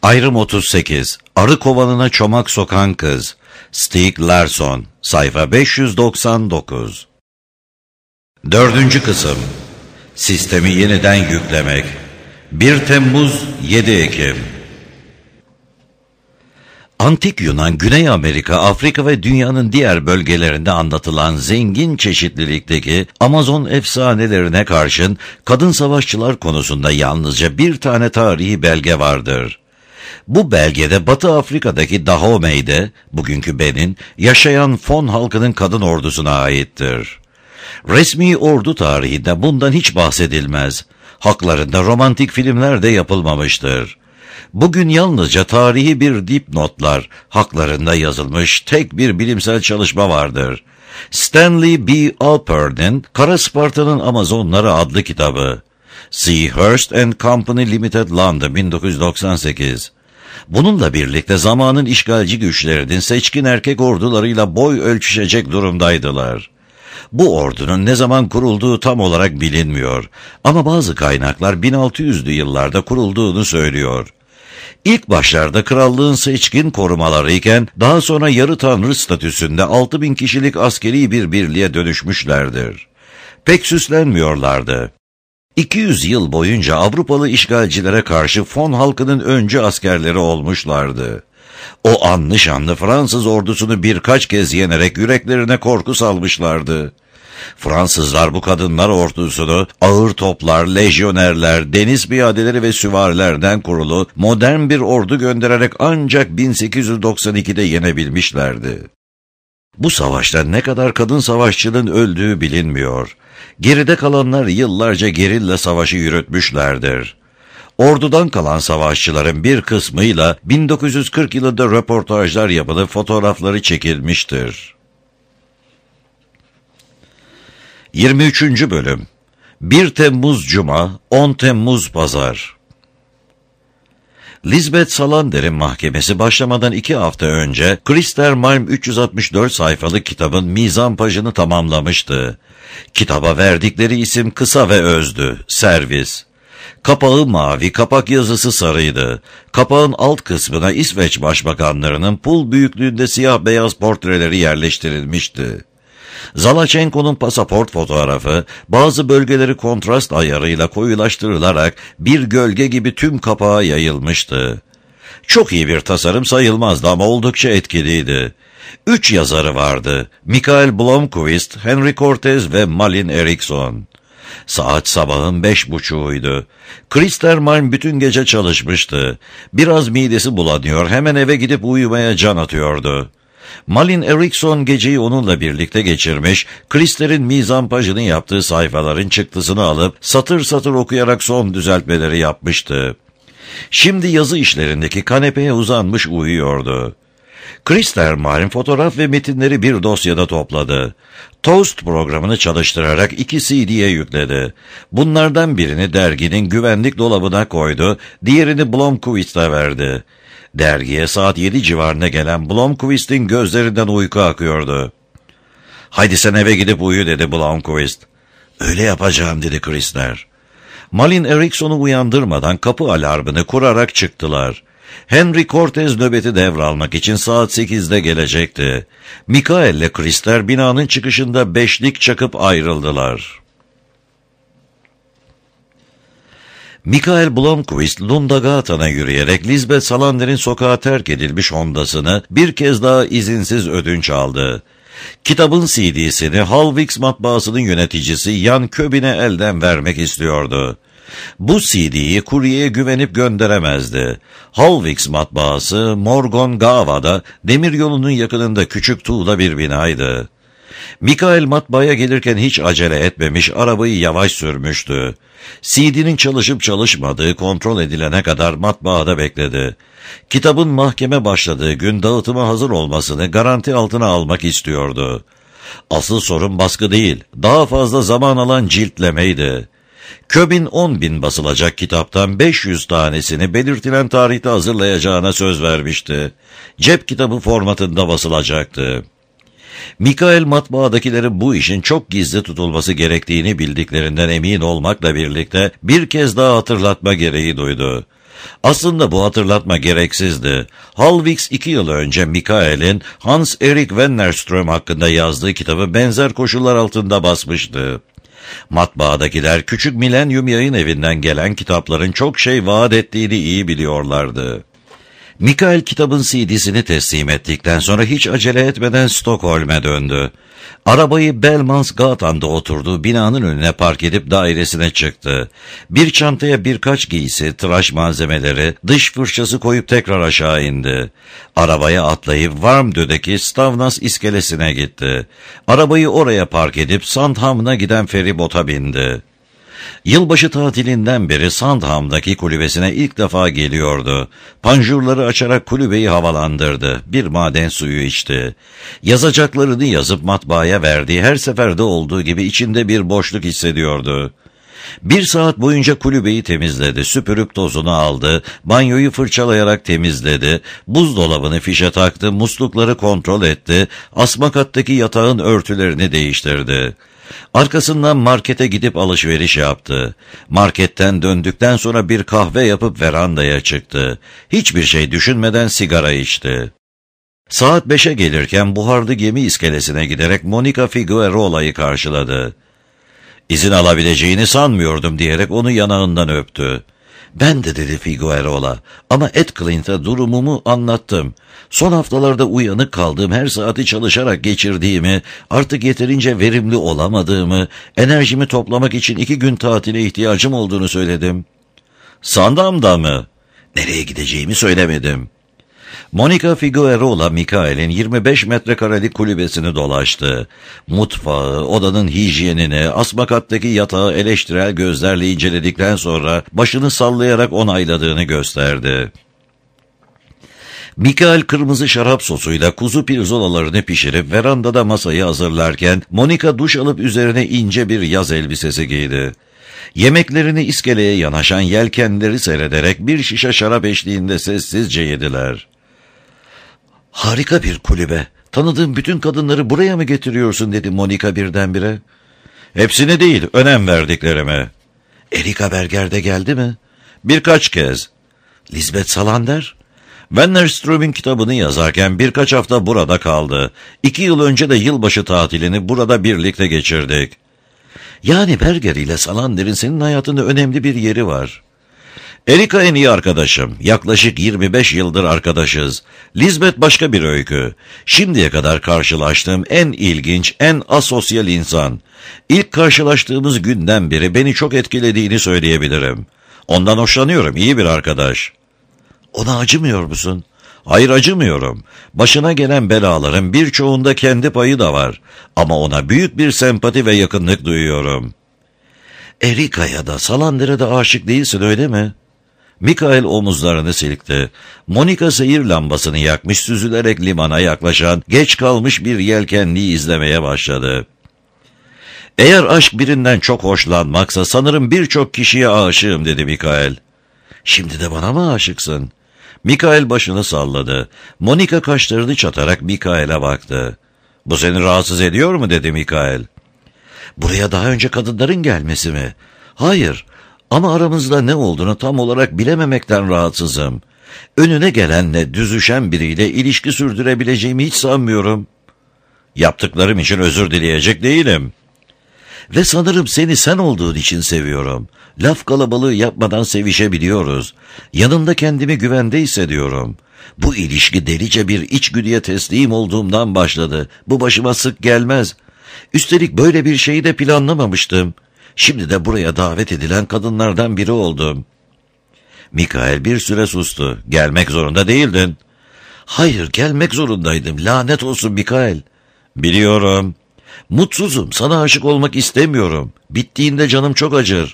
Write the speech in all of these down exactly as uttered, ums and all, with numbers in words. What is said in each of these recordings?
Ayrım otuz sekiz. Arı kovanına çomak sokan kız. Stieg Larsson. Sayfa beş yüz doksan dokuz. Dördüncü kısım. Sistemi yeniden yüklemek. bir Temmuz yedi Ekim. Antik Yunan, Güney Amerika, Afrika ve dünyanın diğer bölgelerinde anlatılan zengin çeşitlilikteki Amazon efsanelerine karşın kadın savaşçılar konusunda yalnızca bir tane tarihi belge vardır. Bu belgede Batı Afrika'daki Dahome'de, bugünkü Benin, yaşayan Fon halkının kadın ordusuna aittir. Resmi ordu tarihinde bundan hiç bahsedilmez. Haklarında romantik filmler de yapılmamıştır. Bugün yalnızca tarihi bir dipnotlar, haklarında yazılmış tek bir bilimsel çalışma vardır. Stanley B. Alpert'in Kara Sparta'nın Amazonları adlı kitabı. C. Hurst and Company Limited, London, bin dokuz yüz doksan sekiz. Bununla birlikte zamanın işgalci güçlerinin seçkin erkek ordularıyla boy ölçüşecek durumdaydılar. Bu ordunun ne zaman kurulduğu tam olarak bilinmiyor ama bazı kaynaklar bin altı yüzlü yıllarda kurulduğunu söylüyor. İlk başlarda krallığın seçkin korumaları iken daha sonra yarı tanrı statüsünde altı bin kişilik askeri bir birliğe dönüşmüşlerdir. Pek süslenmiyorlardı. iki yüz yıl boyunca Avrupalı işgalcilere karşı Fon halkının öncü askerleri olmuşlardı. O anlı şanlı Fransız ordusunu birkaç kez yenerek yüreklerine korku salmışlardı. Fransızlar bu kadınlar ordusunu ağır toplar, lejyonerler, deniz piyadeleri ve süvarilerden kurulu modern bir ordu göndererek ancak bin sekiz yüz doksan ikide yenebilmişlerdi. Bu savaşta ne kadar kadın savaşçının öldüğü bilinmiyor. Geride kalanlar yıllarca gerilla savaşı yürütmüşlerdir. Ordudan kalan savaşçıların bir kısmıyla bin dokuz yüz kırk yılında röportajlar yapılıp fotoğrafları çekilmiştir. yirmi üçüncü bölüm. bir Temmuz Cuma, on Temmuz Pazar. Lisbeth Salander'in mahkemesi başlamadan iki hafta önce Christer Malm üç yüz altmış dört sayfalık kitabın mizampajını tamamlamıştı. Kitaba verdikleri isim kısa ve özdü: Servis. Kapağı mavi, kapak yazısı sarıydı. Kapağın alt kısmına İsveç başbakanlarının pul büyüklüğünde siyah beyaz portreleri yerleştirilmişti. Zalachenko'nun pasaport fotoğrafı bazı bölgeleri kontrast ayarıyla koyulaştırılarak bir gölge gibi tüm kapağa yayılmıştı. Çok iyi bir tasarım sayılmazdı ama oldukça etkiliydi. Üç yazarı vardı: Mikael Blomqvist, Henry Cortez ve Malin Eriksson. Saat sabahın beş buçuğuydu. Christer Malm bütün gece çalışmıştı. Biraz midesi bulanıyor, hemen eve gidip uyumaya can atıyordu. Malin Eriksson geceyi onunla birlikte geçirmiş, Christer'in mizampajını yaptığı sayfaların çıktısını alıp satır satır okuyarak son düzeltmeleri yapmıştı. Şimdi yazı işlerindeki kanepeye uzanmış uyuyordu. Christer Malm fotoğraf ve metinleri bir dosyada topladı. Toast programını çalıştırarak iki C D'ye yükledi. Bunlardan birini derginin güvenlik dolabına koydu, diğerini Blomqvist'e verdi. Dergiye saat yedi civarına gelen Blomqvist'in gözlerinden uyku akıyordu. "Haydi sen eve gidip uyu," dedi Blomqvist. "Öyle yapacağım," dedi Christer. Malin Eriksson'u uyandırmadan kapı alarmını kurarak çıktılar. Henry Cortez nöbeti devralmak için saat sekizde gelecekti. Mikael ile Christer binanın çıkışında beşlik çakıp ayrıldılar. Mikael Blomqvist, Lundagatan'a yürüyerek Lisbeth Salander'in sokağa terk edilmiş Honda'sını bir kez daha izinsiz ödünç aldı. Kitabın C D'sini Halvix matbaasının yöneticisi Jan Köbin'e elden vermek istiyordu. Bu C D'yi kuryeye güvenip gönderemezdi. Halvix matbaası Morgongava'da, demiryolunun yakınında küçük tuğla bir binaydı. Mikael matbaaya gelirken hiç acele etmemiş, arabayı yavaş sürmüştü. C D'nin çalışıp çalışmadığı kontrol edilene kadar matbaada bekledi. Kitabın mahkeme başladığı gün dağıtıma hazır olmasını garanti altına almak istiyordu. Asıl sorun baskı değil, daha fazla zaman alan ciltlemeydi. Köbin on bin basılacak kitaptan beş yüz tanesini belirtilen tarihte hazırlayacağına söz vermişti. Cep kitabı formatında basılacaktı. Mikael matbaadakilerin bu işin çok gizli tutulması gerektiğini bildiklerinden emin olmakla birlikte bir kez daha hatırlatma gereği duydu. Aslında bu hatırlatma gereksizdi. Halvix iki yıl önce Mikael'in Hans Erik Wennerström hakkında yazdığı kitabı benzer koşullar altında basmıştı. Matbaadakiler Küçük Milenyum Yayın Evi'nden gelen kitapların çok şey vaat ettiğini iyi biliyorlardı. Mikael kitabın C D'sini teslim ettikten sonra hiç acele etmeden Stockholm'e döndü. Arabayı Belmansgatan'da oturduğu binanın önüne park edip dairesine çıktı. Bir çantaya birkaç giysi, tıraş malzemeleri, dış fırçası koyup tekrar aşağı indi. Arabaya atlayıp Varmdö'deki Stavnas iskelesine gitti. Arabayı oraya park edip Sandhamn'a giden feribota bindi. Yılbaşı tatilinden beri Sandhamn'daki kulübesine ilk defa geliyordu. Panjurları açarak kulübeyi havalandırdı. Bir maden suyu içti. Yazacaklarını yazıp matbaaya verdiği her seferde olduğu gibi içinde bir boşluk hissediyordu. Bir saat boyunca kulübeyi temizledi, süpürüp tozunu aldı, banyoyu fırçalayarak temizledi, buzdolabını fişe taktı, muslukları kontrol etti, asma kattaki yatağın örtülerini değiştirdi. Arkasından markete gidip alışveriş yaptı. Marketten döndükten sonra bir kahve yapıp verandaya çıktı. Hiçbir şey düşünmeden sigara içti. Saat beşe gelirken buharlı gemi iskelesine giderek Monica Figuerola'yı karşıladı. İzin alabileceğini sanmıyordum diyerek onu yanağından öptü. Ben de dedi Figuerola ama Ed Clint'e durumumu anlattım. Son haftalarda uyanık kaldığım, her saati çalışarak geçirdiğimi, artık yeterince verimli olamadığımı, enerjimi toplamak için iki gün tatile ihtiyacım olduğunu söyledim. Sandhamn'da mı? Nereye gideceğimi söylemedim. Monica Figuerola, Mikael'in yirmi beş metrekarelik kulübesini dolaştı. Mutfağı, odanın hijyenini, asma kattaki yatağı eleştirel gözlerle inceledikten sonra başını sallayarak onayladığını gösterdi. Mikael kırmızı şarap sosuyla kuzu pirzolalarını pişirip verandada masayı hazırlarken Monica duş alıp üzerine ince bir yaz elbisesi giydi. Yemeklerini iskeleye yanaşan yelkenleri seyrederek bir şişe şarap eşliğinde sessizce yediler. Harika bir kulübe. Tanıdığım bütün kadınları buraya mı getiriyorsun dedi Monica birdenbire. Hepsini değil, önem verdiklerime. Erika Berger de geldi mi? Birkaç kez. Lisbeth Salander? Wennerström'ün kitabını yazarken birkaç hafta burada kaldı. İki yıl önce de yılbaşı tatilini burada birlikte geçirdik. Yani Berger ile Salander'in senin hayatında önemli bir yeri var. Erika en iyi arkadaşım. Yaklaşık yirmi beş yıldır arkadaşız. Lisbeth başka bir öykü. Şimdiye kadar karşılaştığım en ilginç, en asosyal insan. İlk karşılaştığımız günden beri beni çok etkilediğini söyleyebilirim. Ondan hoşlanıyorum, iyi bir arkadaş. Ona acımıyor musun? Hayır, acımıyorum. Başına gelen belaların birçoğunda kendi payı da var. Ama ona büyük bir sempati ve yakınlık duyuyorum. Erika'ya da Salander'e de aşık değilsin, öyle mi? Mikael omuzlarını silkti. Monica seyir lambasını yakmış, süzülerek limana yaklaşan, geç kalmış bir yelkenliği izlemeye başladı. Eğer aşk birinden çok hoşlanmaksa sanırım birçok kişiye aşığım dedi Mikael. Şimdi de bana mı aşıksın? Mikael başını salladı. Monica kaşlarını çatarak Mikael'e baktı. Bu seni rahatsız ediyor mu dedi Mikael. Buraya daha önce kadınların gelmesi mi? Hayır. Ama aramızda ne olduğunu tam olarak bilememekten rahatsızım. Önüne gelenle, düzüşen biriyle ilişki sürdürebileceğimi hiç sanmıyorum. Yaptıklarım için özür dileyecek değilim. Ve sanırım seni sen olduğun için seviyorum. Laf kalabalığı yapmadan sevişebiliyoruz. Yanında kendimi güvende hissediyorum. Bu ilişki delice bir içgüdüye teslim olduğumdan başladı. Bu başıma sık gelmez. Üstelik böyle bir şeyi de planlamamıştım. Şimdi de buraya davet edilen kadınlardan biri oldum. Mikael bir süre sustu. Gelmek zorunda değildin. Hayır, gelmek zorundaydım. Lanet olsun Mikael. Biliyorum. Mutsuzum. Sana aşık olmak istemiyorum. Bittiğinde canım çok acır.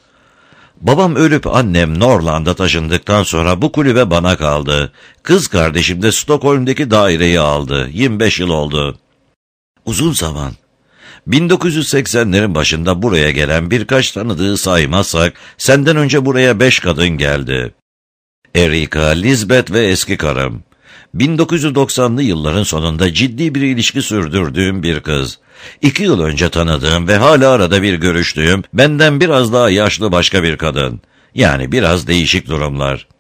Babam ölüp annem Norrland'a taşındıktan sonra bu kulübe bana kaldı. Kız kardeşim de Stockholm'deki daireyi aldı. yirmi beş yıl oldu. Uzun zaman. bin dokuz yüz seksenlerin başında buraya gelen birkaç tanıdığı saymazsak, senden önce buraya beş kadın geldi. Erika, Lisbeth ve eski karım. bin dokuz yüz doksanlı yılların sonunda ciddi bir ilişki sürdürdüğüm bir kız. İki yıl önce tanıdığım ve hala arada bir görüştüğüm, benden biraz daha yaşlı başka bir kadın. Yani biraz değişik durumlar.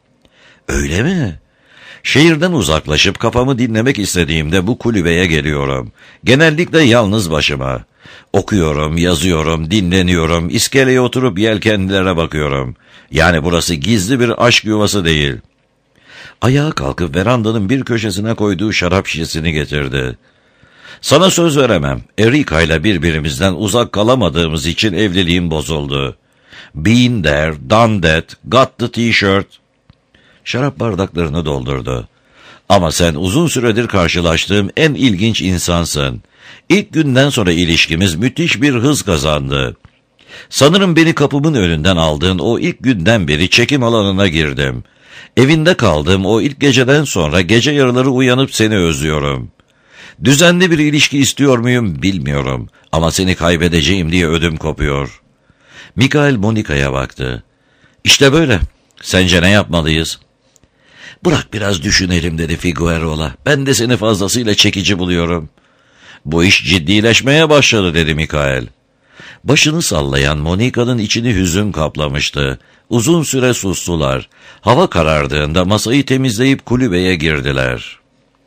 Öyle mi? Şehirden uzaklaşıp kafamı dinlemek istediğimde bu kulübeye geliyorum. Genellikle yalnız başıma. Okuyorum, yazıyorum, dinleniyorum, iskeleye oturup yelkenlilere bakıyorum. Yani burası gizli bir aşk yuvası değil. Ayağa kalkıp verandanın bir köşesine koyduğu şarap şişesini getirdi. Sana söz veremem. Erika ile birbirimizden uzak kalamadığımız için evliliğim bozuldu. Been there, done that, got the t-shirt. Şarap bardaklarını doldurdu. Ama sen uzun süredir karşılaştığım en ilginç insansın. İlk günden sonra ilişkimiz müthiş bir hız kazandı. Sanırım beni kapımın önünden aldığın o ilk günden beri çekim alanına girdim. Evinde kaldığım o ilk geceden sonra gece yarıları uyanıp seni özlüyorum. Düzenli bir ilişki istiyor muyum bilmiyorum ama seni kaybedeceğim diye ödüm kopuyor. Mikael Monika'ya baktı. İşte böyle. Sence ne yapmalıyız? Bırak biraz düşünelim dedi Figueroa. Ben de seni fazlasıyla çekici buluyorum. Bu iş ciddileşmeye başladı dedi Mikael. Başını sallayan Monika'nın içini hüzün kaplamıştı. Uzun süre sustular. Hava karardığında masayı temizleyip kulübeye girdiler.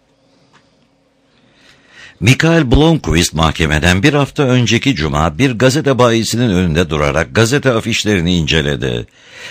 Mikael Blomqvist mahkemeden bir hafta önceki cuma bir gazete bayisinin önünde durarak gazete afişlerini inceledi.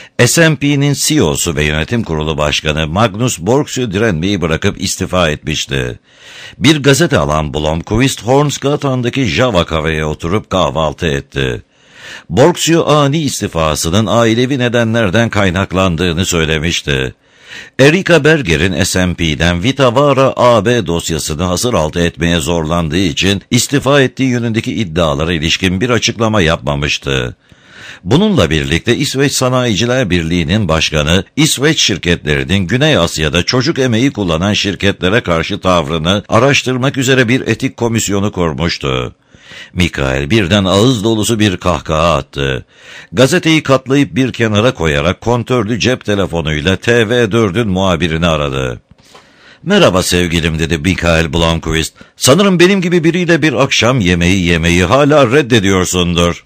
S and P'nin C E O'su ve yönetim kurulu başkanı Magnus Borgsjö direnmeyi bırakıp istifa etmişti. Bir gazete alan Blomqvist, Hornsgaten'daki Java kafeye oturup kahvaltı etti. Borgsjö ani istifasının ailevi nedenlerden kaynaklandığını söylemişti. Erika Berger'in S and P'den Vitavara A B dosyasını hasır altı etmeye zorlandığı için istifa ettiği yönündeki iddialara ilişkin bir açıklama yapmamıştı. Bununla birlikte İsveç Sanayiciler Birliği'nin başkanı, İsveç şirketlerinin Güney Asya'da çocuk emeği kullanan şirketlere karşı tavrını araştırmak üzere bir etik komisyonu kurmuştu. Mikael birden ağız dolusu bir kahkaha attı. Gazeteyi katlayıp bir kenara koyarak kontörlü cep telefonuyla T V dördün muhabirini aradı. "Merhaba sevgilim," dedi Mikael Blomqvist. "Sanırım benim gibi biriyle bir akşam yemeği yemeyi hala reddediyorsundur."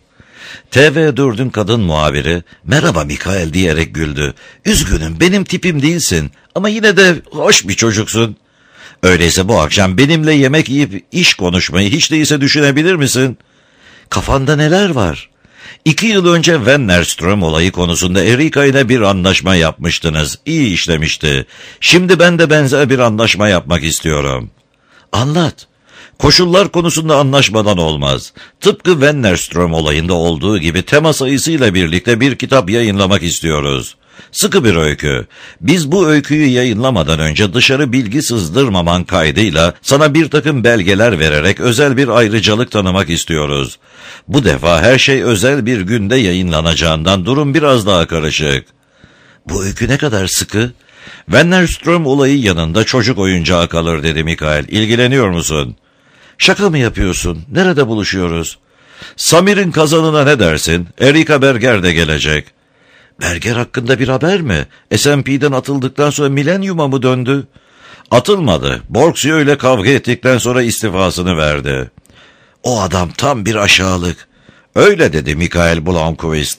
T V dördün kadın muhabiri, "Merhaba Mikael," diyerek güldü. "Üzgünüm, benim tipim değilsin ama yine de hoş bir çocuksun. Öyleyse bu akşam benimle yemek yiyip iş konuşmayı hiç değilse düşünebilir misin?" "Kafanda neler var?" İki yıl önce Wennerström olayı konusunda Erika ile bir anlaşma yapmıştınız. İyi işlemişti. Şimdi ben de benzer bir anlaşma yapmak istiyorum. "Anlat." "Koşullar konusunda anlaşmadan olmaz. Tıpkı Wennerström olayında olduğu gibi tema sayısıyla birlikte bir kitap yayınlamak istiyoruz. Sıkı bir öykü. Biz bu öyküyü yayınlamadan önce dışarı bilgi sızdırmaman kaydıyla sana bir takım belgeler vererek özel bir ayrıcalık tanımak istiyoruz. Bu defa her şey özel bir günde yayınlanacağından durum biraz daha karışık." "Bu öykü ne kadar sıkı?" "Wennerström olayı yanında çocuk oyuncağı kalır," dedi Mikael. "İlgileniyor musun?" "Şaka mı yapıyorsun? Nerede buluşuyoruz?" "Samir'in kazanına ne dersin? Erika Berger de gelecek." "Berger hakkında bir haber mi? S and P'den atıldıktan sonra Millennium'a mı döndü?" "Atılmadı. Borgsjö ile kavga ettikten sonra istifasını verdi." "O adam tam bir aşağılık." "Öyle," dedi Mikael Blomqvist.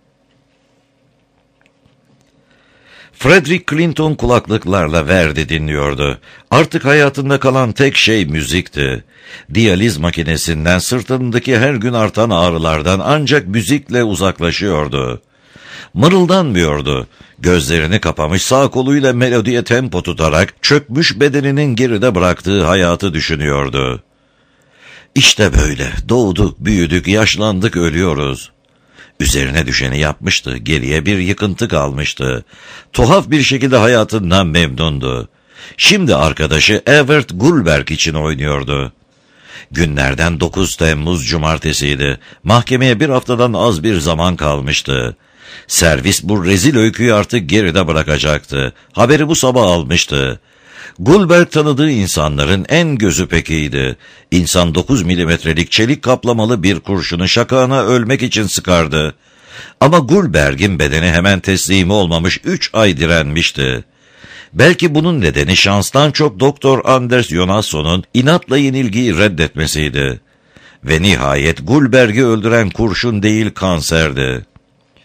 Frederick Clinton kulaklıklarla Verdi dinliyordu. Artık hayatında kalan tek şey müzikti. Diyaliz makinesinden sırtındaki her gün artan ağrılardan ancak müzikle uzaklaşıyordu. Mırıldanmıyordu. Gözlerini kapamış sağ koluyla melodiye tempo tutarak çökmüş bedeninin geride bıraktığı hayatı düşünüyordu. "İşte böyle doğduk, büyüdük, yaşlandık, ölüyoruz." Üzerine düşeni yapmıştı, geriye bir yıkıntı kalmıştı. Tuhaf bir şekilde hayatından memnundu. Şimdi arkadaşı Evert Gullberg için oynuyordu. Günlerden dokuz Temmuz Cumartesiydi. Mahkemeye bir haftadan az bir zaman kalmıştı. Servis bu rezil öyküyü artık geride bırakacaktı. Haberi bu sabah almıştı. Gullberg tanıdığı insanların en gözü pekiydi. İnsan dokuz milimetrelik çelik kaplamalı bir kurşunu şakağına ölmek için sıkardı. Ama Gullberg'in bedeni hemen teslim olmamış üç ay direnmişti. Belki bunun nedeni şanstan çok Doktor Anders Jonasson'un inatla yenilgiyi reddetmesiydi. Ve nihayet Gullberg'i öldüren kurşun değil kanserdi.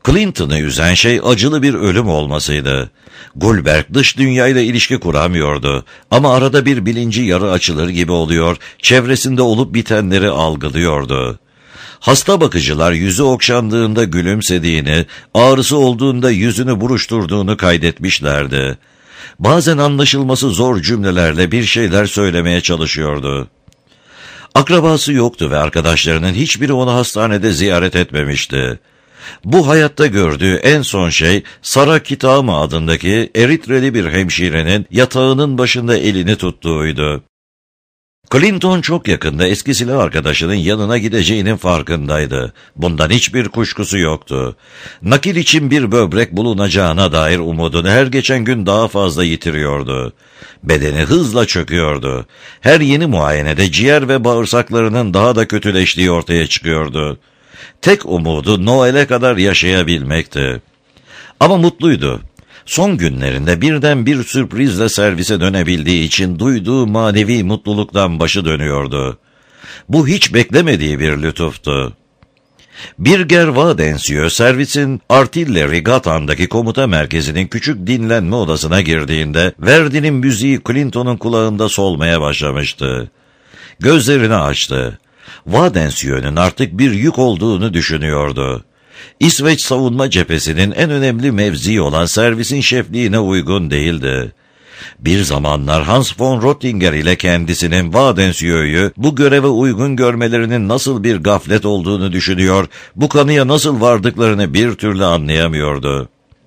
Clinton'ı üzen şey acılı bir ölüm olmasıydı. Goldberg dış dünyayla ilişki kuramıyordu ama arada bir bilinci yarı açılır gibi oluyor, çevresinde olup bitenleri algılıyordu. Hasta bakıcılar yüzü okşandığında gülümsediğini, ağrısı olduğunda yüzünü buruşturduğunu kaydetmişlerdi. Bazen anlaşılması zor cümlelerle bir şeyler söylemeye çalışıyordu. Akrabası yoktu ve arkadaşlarının hiçbiri onu hastanede ziyaret etmemişti. Bu hayatta gördüğü en son şey Sara Kitama adındaki Eritreli bir hemşirenin yatağının başında elini tuttuğuydu. Clinton çok yakında eski silah arkadaşının yanına gideceğinin farkındaydı. Bundan hiçbir kuşkusu yoktu. Nakil için bir böbrek bulunacağına dair umudunu her geçen gün daha fazla yitiriyordu. Bedeni hızla çöküyordu. Her yeni muayenede ciğer ve bağırsaklarının daha da kötüleştiği ortaya çıkıyordu. Tek umudu Noel'e kadar yaşayabilmekti. Ama mutluydu. Son günlerinde birden bir sürprizle servise dönebildiği için duyduğu manevi mutluluktan başı dönüyordu. Bu hiç beklemediği bir lütuftu. Birger Wadensiö servisin Artillery Gathan'daki komuta merkezinin küçük dinlenme odasına girdiğinde Verdi'nin müziği Clinton'un kulağında solmaya başlamıştı. Gözlerini açtı. Wadensiö'nün artık bir yük olduğunu düşünüyordu. İsveç savunma cephesinin en önemli mevzii olan servisin şefliğine uygun değildi. Bir zamanlar Hans von Rottinger ile kendisinin Wadensiö'yü bu göreve uygun görmelerinin nasıl bir gaflet olduğunu düşünüyor, bu kanıya nasıl vardıklarını bir türlü anlayamıyordu.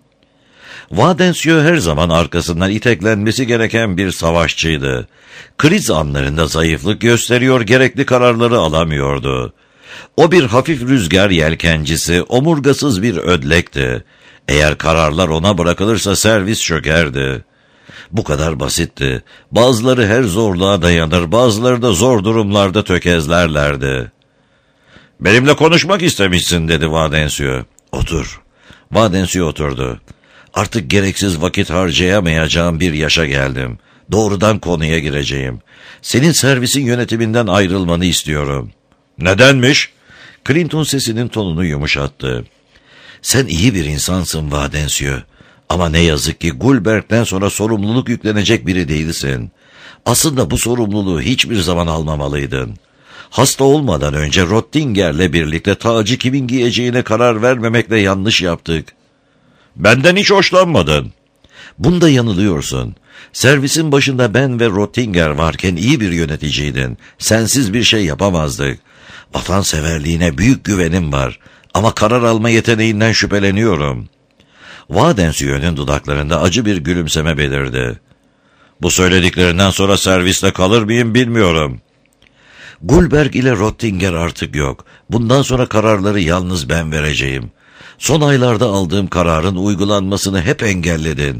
Wadensiö her zaman arkasından iteklenmesi gereken bir savaşçıydı. Kriz anlarında zayıflık gösteriyor, gerekli kararları alamıyordu. O bir hafif rüzgar yelkencisi, omurgasız bir ödlekti. Eğer kararlar ona bırakılırsa servis çökerdi. Bu kadar basitti. Bazıları her zorluğa dayanır, bazıları da zor durumlarda tökezlerlerdi. "Benimle konuşmak istemişsin," dedi Wadensiö. "Otur." Wadensiö oturdu. "Artık gereksiz vakit harcayamayacağım bir yaşa geldim. Doğrudan konuya gireceğim. Senin servisin yönetiminden ayrılmanı istiyorum." "Nedenmiş?" Clinton sesinin tonunu yumuşattı. "Sen iyi bir insansın Wadensiö. Ama ne yazık ki Goldberg'den sonra sorumluluk yüklenecek biri değilsin. Aslında bu sorumluluğu hiçbir zaman almamalıydın. Hasta olmadan önce Rottinger'le birlikte tacı kimin giyeceğine karar vermemekle yanlış yaptık." "Benden hiç hoşlanmadın." "Bunda yanılıyorsun. Servisin başında ben ve Rottinger varken iyi bir yöneticiydin. Sensiz bir şey yapamazdık. Vatanseverliğine büyük güvenim var. Ama karar alma yeteneğinden şüpheleniyorum." Wadensiö'nün dudaklarında acı bir gülümseme belirdi. "Bu söylediklerinden sonra serviste kalır mıyım bilmiyorum." "Goldberg ile Rottinger artık yok. Bundan sonra kararları yalnız ben vereceğim. Son aylarda aldığım kararın uygulanmasını hep engelledin."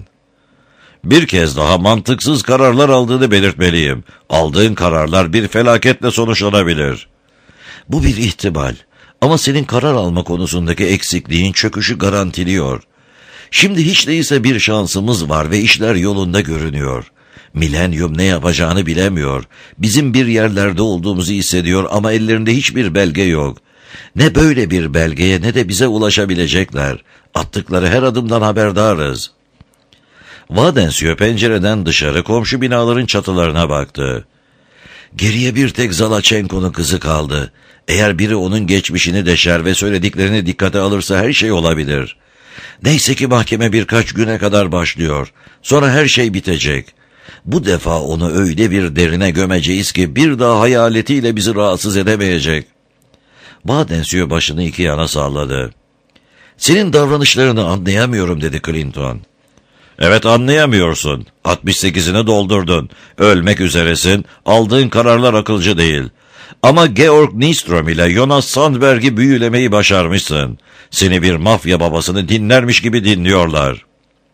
"Bir kez daha mantıksız kararlar aldığını belirtmeliyim. Aldığın kararlar bir felaketle sonuçlanabilir." "Bu bir ihtimal. Ama senin karar alma konusundaki eksikliğin çöküşü garantiliyor. Şimdi hiç değilse bir şansımız var ve işler yolunda görünüyor. Milenyum ne yapacağını bilemiyor. Bizim bir yerlerde olduğumuzu hissediyor ama ellerinde hiçbir belge yok. Ne böyle bir belgeye ne de bize ulaşabilecekler. Attıkları her adımdan haberdarız." Wadensiö pencereden dışarı komşu binaların çatılarına baktı. "Geriye bir tek Zalachenko'nun kızı kaldı. Eğer biri onun geçmişini deşer ve söylediklerini dikkate alırsa her şey olabilir. Neyse ki mahkeme birkaç güne kadar başlıyor. Sonra her şey bitecek. Bu defa onu öyle bir derine gömeceğiz ki bir daha hayaletiyle bizi rahatsız edemeyecek." Wadensiö başını iki yana salladı. "Senin davranışlarını anlayamıyorum," dedi Clinton. "Evet, anlayamıyorsun. altmış sekizini doldurdun. Ölmek üzeresin. Aldığın kararlar akılcı değil. Ama Georg Nystrom ile Jonas Sandberg'i büyülemeyi başarmışsın. Seni bir mafya babasını dinlermiş gibi dinliyorlar."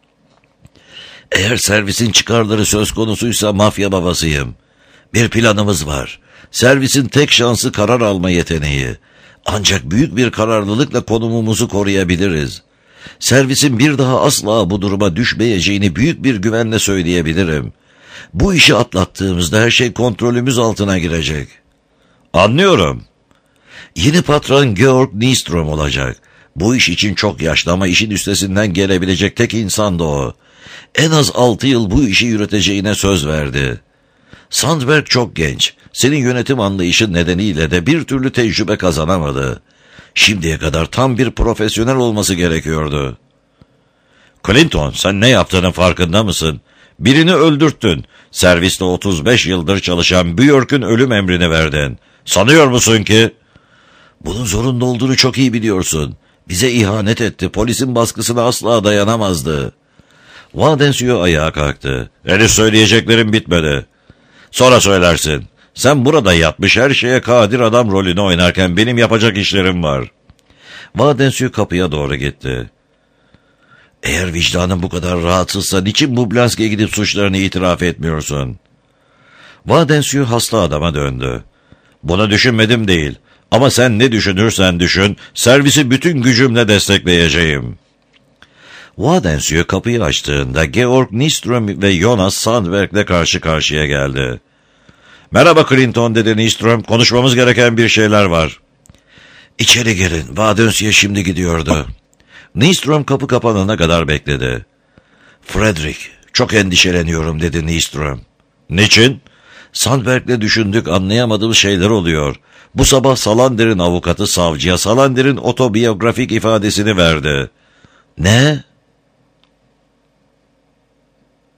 "Eğer servisin çıkarları söz konusuysa mafya babasıyım. Bir planımız var. Servisin tek şansı karar alma yeteneği. Ancak büyük bir kararlılıkla konumumuzu koruyabiliriz. Servisin bir daha asla bu duruma düşmeyeceğini büyük bir güvenle söyleyebilirim. Bu işi atlattığımızda her şey kontrolümüz altına girecek." "Anlıyorum." "Yeni patron Georg Nystrom olacak. Bu iş için çok yaşlı ama işin üstesinden gelebilecek tek insandı o. En az altı yıl bu işi yürüteceğine söz verdi. Sandberg çok genç. Senin yönetim anlayışın nedeniyle de bir türlü tecrübe kazanamadı. Şimdiye kadar tam bir profesyonel olması gerekiyordu. Clinton, sen ne yaptığının farkında mısın? Birini öldürttün. Serviste otuz beş yıldır çalışan Björk'ün ölüm emrini verdin. Sanıyor musun ki? Bunun zorunda olduğunu çok iyi biliyorsun. Bize ihanet etti. Polisin baskısına asla dayanamazdı. Vadensio ayağa kalktı. Henüz söyleyeceklerim bitmedi. Sonra söylersin. Sen burada yatmış her şeye kadir adam rolünü oynarken benim yapacak işlerim var. Vadensio kapıya doğru gitti. Eğer vicdanın bu kadar rahatsızsa niçin Mublanski'ye gidip suçlarını itiraf etmiyorsun? Vadensio hasta adama döndü. Bunu düşünmedim değil. Ama sen ne düşünürsen düşün, servisi bütün gücümle destekleyeceğim. Vadensio kapıyı açtığında Georg Nyström ve Jonas Sandberg'le karşı karşıya geldi. Merhaba Clinton, dedi Nyström. Konuşmamız gereken bir şeyler var. İçeri girin. Vadensio şimdi gidiyordu. Nyström kapı kapanana kadar bekledi. Frederick, çok endişeleniyorum, dedi Nyström. Niçin? Sandberg'le düşündük, anlayamadığım şeyler oluyor. Bu sabah Salander'in avukatı savcıya Salander'in otobiyografik ifadesini verdi. Ne?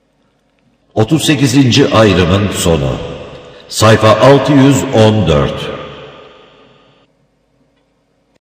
otuz sekizinci ayrımın sonu. Sayfa altı yüz on dört.